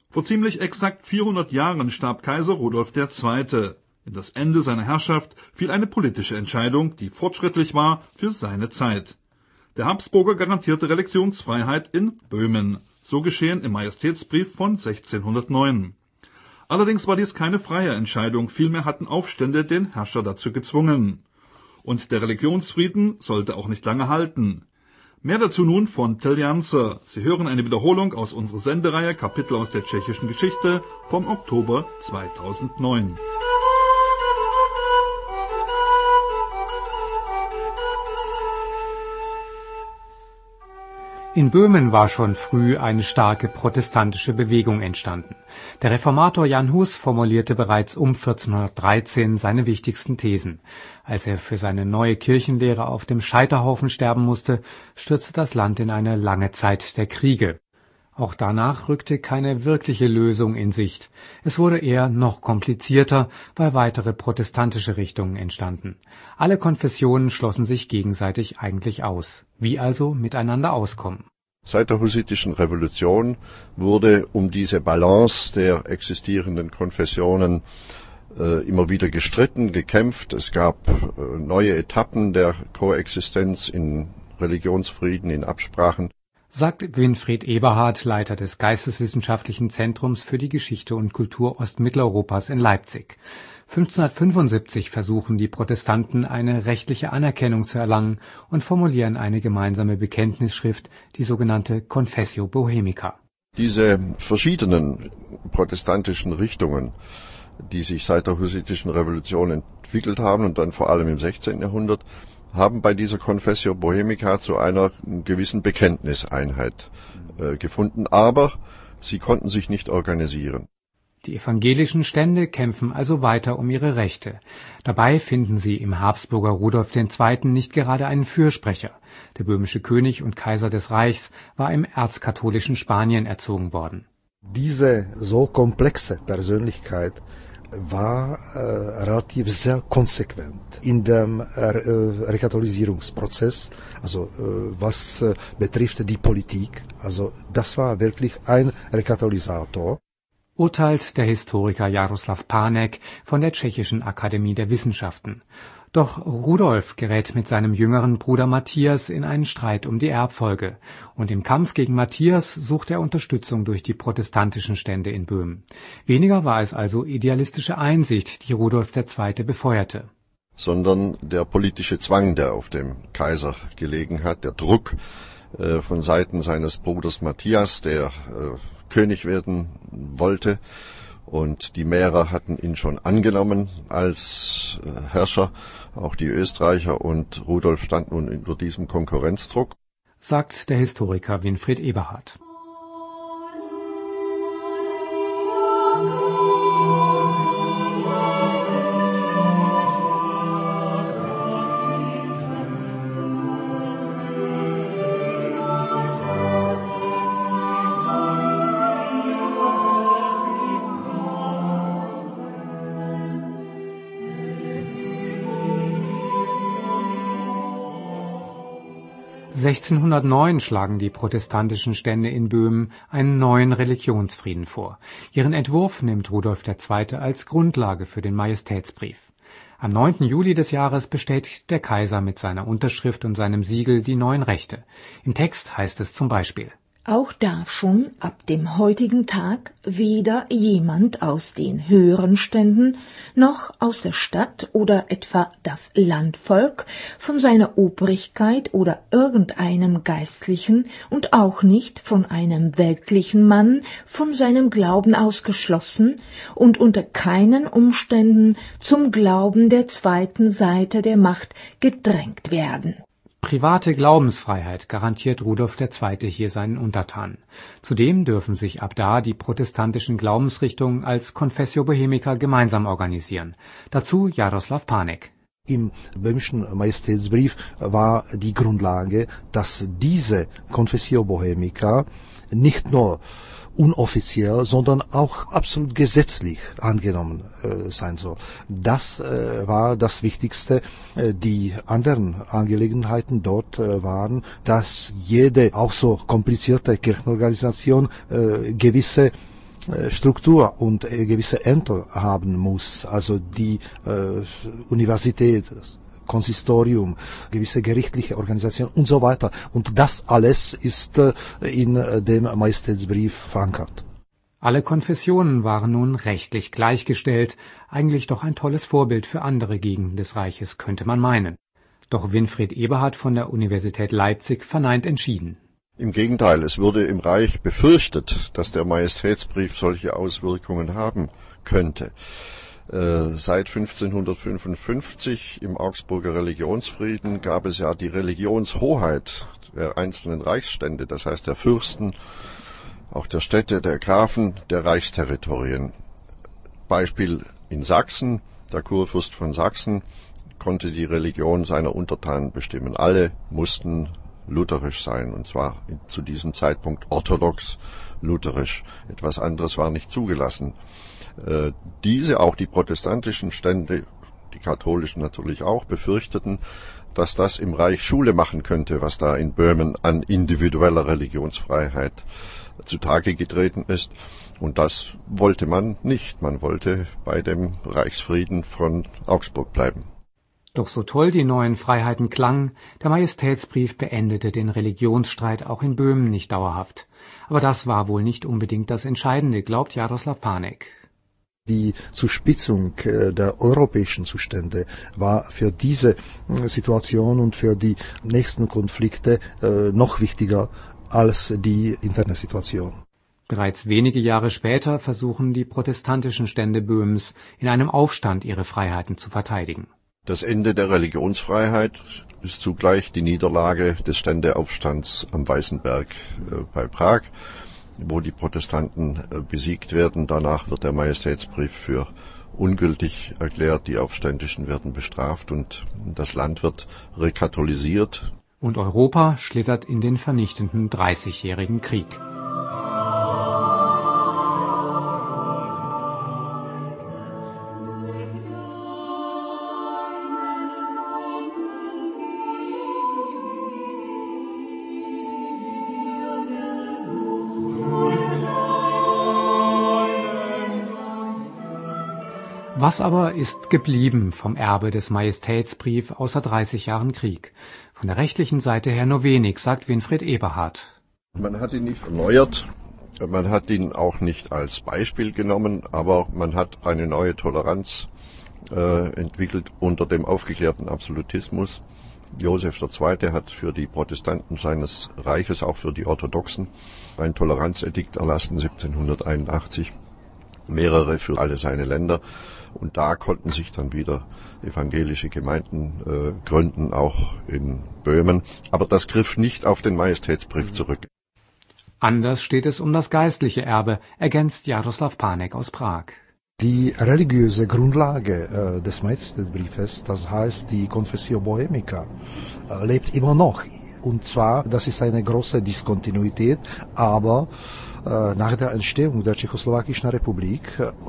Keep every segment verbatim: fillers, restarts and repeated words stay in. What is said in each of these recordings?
Vor ziemlich exakt vierhundert Jahren starb Kaiser Rudolf der Zweite. In das Ende seiner Herrschaft fiel eine politische Entscheidung, die fortschrittlich war für seine Zeit. Der Habsburger garantierte Religionsfreiheit in Böhmen, so geschehen im Majestätsbrief von sechzehnhundertneun. Allerdings war dies keine freie Entscheidung, vielmehr hatten Aufstände den Herrscher dazu gezwungen. Und der Religionsfrieden sollte auch nicht lange halten. Mehr dazu nun von Till Janzer. Sie hören eine Wiederholung aus unserer Sendereihe Kapitel aus der tschechischen Geschichte vom Oktober zweitausendneun. In Böhmen war schon früh eine starke protestantische Bewegung entstanden. Der Reformator Jan Hus formulierte bereits um vierzehnhundertdreizehn seine wichtigsten Thesen. Als er für seine neue Kirchenlehre auf dem Scheiterhaufen sterben musste, stürzte das Land in eine lange Zeit der Kriege. Auch danach rückte keine wirkliche Lösung in Sicht. Es wurde eher noch komplizierter, weil weitere protestantische Richtungen entstanden. Alle Konfessionen schlossen sich gegenseitig eigentlich aus. Wie also miteinander auskommen? Seit der hussitischen Revolution wurde um diese Balance der existierenden Konfessionen äh, immer wieder gestritten, gekämpft. Es gab äh, neue Etappen der Koexistenz in Religionsfrieden, in Absprachen. Sagt Winfried Eberhard, Leiter des Geisteswissenschaftlichen Zentrums für die Geschichte und Kultur Ostmitteleuropas in Leipzig. fünfzehnhundertfünfundsiebzig versuchen die Protestanten, eine rechtliche Anerkennung zu erlangen und formulieren eine gemeinsame Bekenntnisschrift, die sogenannte Confessio Bohemica. Diese verschiedenen protestantischen Richtungen, die sich seit der hussitischen Revolution entwickelt haben und dann vor allem im sechzehnten Jahrhundert, haben bei dieser Confessio Bohemica zu einer gewissen Bekenntniseinheit äh, gefunden, aber sie konnten sich nicht organisieren. Die evangelischen Stände kämpfen also weiter um ihre Rechte. Dabei finden sie im Habsburger Rudolf der Zweite nicht gerade einen Fürsprecher. Der böhmische König und Kaiser des Reichs war im erzkatholischen Spanien erzogen worden. Diese so komplexe Persönlichkeit war äh, relativ sehr konsequent in dem äh, Rekatholisierungsprozess, also äh, was äh, betrifft die Politik. Also das war wirklich ein Rekatolisator. Urteilt der Historiker Jaroslav Pánek von der Tschechischen Akademie der Wissenschaften. Doch Rudolf gerät mit seinem jüngeren Bruder Matthias in einen Streit um die Erbfolge, und im Kampf gegen Matthias sucht er Unterstützung durch die protestantischen Stände in Böhmen. Weniger war es also idealistische Einsicht, die Rudolf der Zweite befeuerte, sondern der politische Zwang, der auf dem Kaiser gelegen hat, der Druck äh, von Seiten seines Bruders Matthias, der äh, König werden wollte. Und die Mährer hatten ihn schon angenommen als äh, Herrscher, auch die Österreicher, und Rudolf stand nun unter diesem Konkurrenzdruck, sagt der Historiker Winfried Eberhard. sechzehnhundertneun schlagen die protestantischen Stände in Böhmen einen neuen Religionsfrieden vor. Ihren Entwurf nimmt Rudolf der Zweite als Grundlage für den Majestätsbrief. Am neunten Juli des Jahres bestätigt der Kaiser mit seiner Unterschrift und seinem Siegel die neuen Rechte. Im Text heißt es zum Beispiel: Auch darf schon ab dem heutigen Tag weder jemand aus den höheren Ständen noch aus der Stadt oder etwa das Landvolk von seiner Obrigkeit oder irgendeinem Geistlichen und auch nicht von einem weltlichen Mann von seinem Glauben ausgeschlossen und unter keinen Umständen zum Glauben der zweiten Seite der Macht gedrängt werden. Private Glaubensfreiheit garantiert Rudolf der Zweite hier seinen Untertanen. Zudem dürfen sich ab da die protestantischen Glaubensrichtungen als Confessio Bohemica gemeinsam organisieren. Dazu Jaroslav Pánek. Im böhmischen Majestätsbrief war die Grundlage, dass diese Confessio Bohemica nicht nur unoffiziell, sondern auch absolut gesetzlich angenommen äh, sein soll. Das äh, war das Wichtigste. Äh, die anderen Angelegenheiten dort äh, waren, dass jede auch so komplizierte Kirchenorganisation äh, gewisse Struktur und gewisse Ämter haben muss, also die äh, Universität, Konsistorium, gewisse gerichtliche Organisation und so weiter. Und das alles ist äh, in äh, dem Majestätsbrief verankert. Alle Konfessionen waren nun rechtlich gleichgestellt, eigentlich doch ein tolles Vorbild für andere Gegenden des Reiches, könnte man meinen. Doch Winfried Eberhard von der Universität Leipzig verneint entschieden. Im Gegenteil, es wurde im Reich befürchtet, dass der Majestätsbrief solche Auswirkungen haben könnte. Äh, seit fünfzehnhundertfünfundfünfzig im Augsburger Religionsfrieden gab es ja die Religionshoheit der einzelnen Reichsstände, das heißt der Fürsten, auch der Städte, der Grafen, der Reichsterritorien. Beispiel in Sachsen, der Kurfürst von Sachsen konnte die Religion seiner Untertanen bestimmen. Alle mussten lutherisch sein, und zwar zu diesem Zeitpunkt orthodox lutherisch. Etwas anderes war nicht zugelassen. Äh, diese, auch die protestantischen Stände, die katholischen natürlich auch, befürchteten, dass das im Reich Schule machen könnte, was da in Böhmen an individueller Religionsfreiheit zutage getreten ist. Und das wollte man nicht. Man wollte bei dem Reichsfrieden von Augsburg bleiben. Doch so toll die neuen Freiheiten klangen, der Majestätsbrief beendete den Religionsstreit auch in Böhmen nicht dauerhaft. Aber das war wohl nicht unbedingt das Entscheidende, glaubt Jaroslav Pánek. Die Zuspitzung der europäischen Zustände war für diese Situation und für die nächsten Konflikte noch wichtiger als die interne Situation. Bereits wenige Jahre später versuchen die protestantischen Stände Böhmens in einem Aufstand ihre Freiheiten zu verteidigen. Das Ende der Religionsfreiheit ist zugleich die Niederlage des Ständeaufstands am Weißen Berg äh, bei Prag, wo die Protestanten äh, besiegt werden. Danach wird der Majestätsbrief für ungültig erklärt, die Aufständischen werden bestraft und das Land wird rekatholisiert. Und Europa schlittert in den vernichtenden Dreißigjährigen Krieg. Was aber ist geblieben vom Erbe des Majestätsbrief außer dreißig Jahren Krieg? Von der rechtlichen Seite her nur wenig, sagt Winfried Eberhard. Man hat ihn nicht erneuert, man hat ihn auch nicht als Beispiel genommen, aber man hat eine neue Toleranz äh, entwickelt unter dem aufgeklärten Absolutismus. Josef der Zweite hat für die Protestanten seines Reiches, auch für die Orthodoxen, ein Toleranzedikt erlassen, siebzehnhunderteinundachtzig, mehrere für alle seine Länder. Und da konnten sich dann wieder evangelische Gemeinden äh, gründen, auch in Böhmen. Aber das griff nicht auf den Majestätsbrief zurück. Anders steht es um das geistliche Erbe, ergänzt Jaroslav Pánek aus Prag. Die religiöse Grundlage äh, des Majestätsbriefes, das heißt die Confessio Bohemica, äh, lebt immer noch. Und zwar, das ist eine große Diskontinuität, aber nach der Entstehung der Tschechoslowakischen Republik,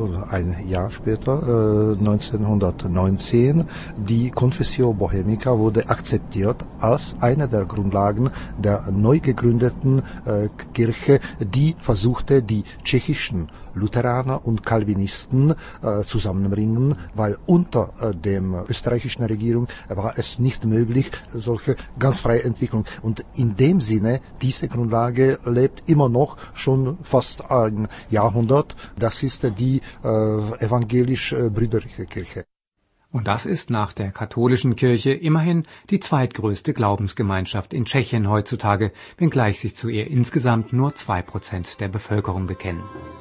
ein Jahr später, neunzehnhundertneunzehn, die Confessio Bohemica wurde akzeptiert als eine der Grundlagen der neu gegründeten Kirche, die versuchte, die tschechischen Lutheraner und Calvinisten äh, zusammenbringen, weil unter äh, dem österreichischen Regierung war es nicht möglich, solche ganz freie Entwicklung. Und in dem Sinne, diese Grundlage lebt immer noch schon fast ein Jahrhundert. Das ist die äh, evangelisch-brüderliche Kirche. Und das ist nach der katholischen Kirche immerhin die zweitgrößte Glaubensgemeinschaft in Tschechien heutzutage, wenngleich sich zu ihr insgesamt nur zwei Prozent der Bevölkerung bekennen.